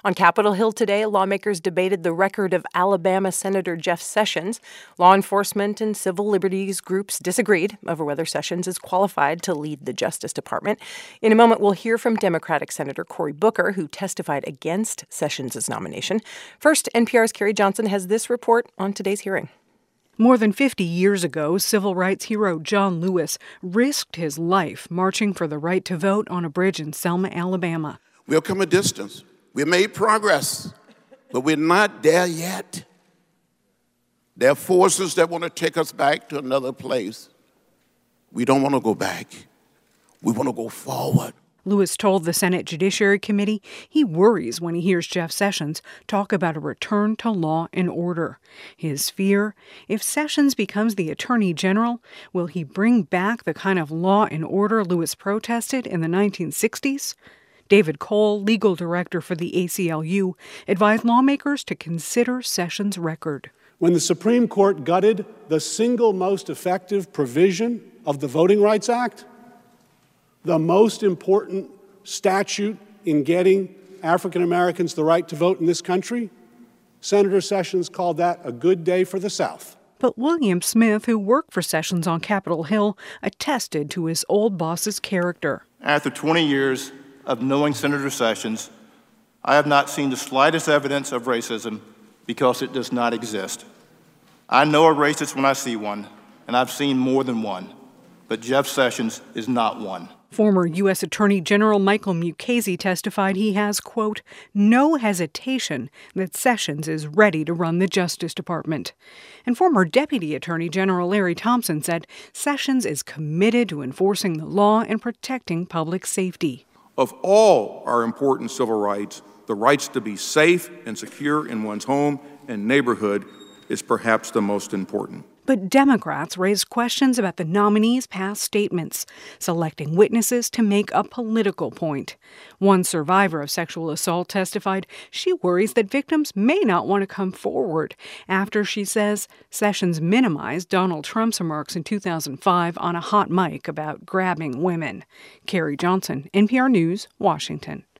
On Capitol Hill today, lawmakers debated the record of Alabama Senator Jeff Sessions. Law enforcement and civil liberties groups disagreed over whether Sessions is qualified to lead the Justice Department. In a moment, we'll hear from Democratic Senator Cory Booker, who testified against Sessions' nomination. First, NPR's Carrie Johnson has this report on today's hearing. More than 50 years ago, civil rights hero John Lewis risked his life marching for the right to vote on a bridge in Selma, Alabama. We've come a distance. We've made progress, but we're not there yet. There are forces that want to take us back to another place. We don't want to go back. We want to go forward. Lewis told the Senate Judiciary Committee he worries when he hears Jeff Sessions talk about a return to law and order. His fear, if Sessions becomes the Attorney General, will he bring back the kind of law and order Lewis protested in the 1960s? David Cole, legal director for the ACLU, advised lawmakers to consider Sessions' record. When the Supreme Court gutted the single most effective provision of the Voting Rights Act, the most important statute in getting African Americans the right to vote in this country, Senator Sessions called that a good day for the South. But William Smith, who worked for Sessions on Capitol Hill, attested to his old boss's character. After 20 years of knowing Senator Sessions, I have not seen the slightest evidence of racism because it does not exist. I know a racist when I see one, and I've seen more than one, but Jeff Sessions is not one. Former U.S. Attorney General Michael Mukasey testified he has, quote, no hesitation that Sessions is ready to run the Justice Department. And former Deputy Attorney General Larry Thompson said Sessions is committed to enforcing the law and protecting public safety. Of all our important civil rights, the rights to be safe and secure in one's home and neighborhood is perhaps the most important. But Democrats raised questions about the nominee's past statements, selecting witnesses to make a political point. One survivor of sexual assault testified she worries that victims may not want to come forward after, she says, Sessions minimized Donald Trump's remarks in 2005 on a hot mic about grabbing women. Carrie Johnson, NPR News, Washington.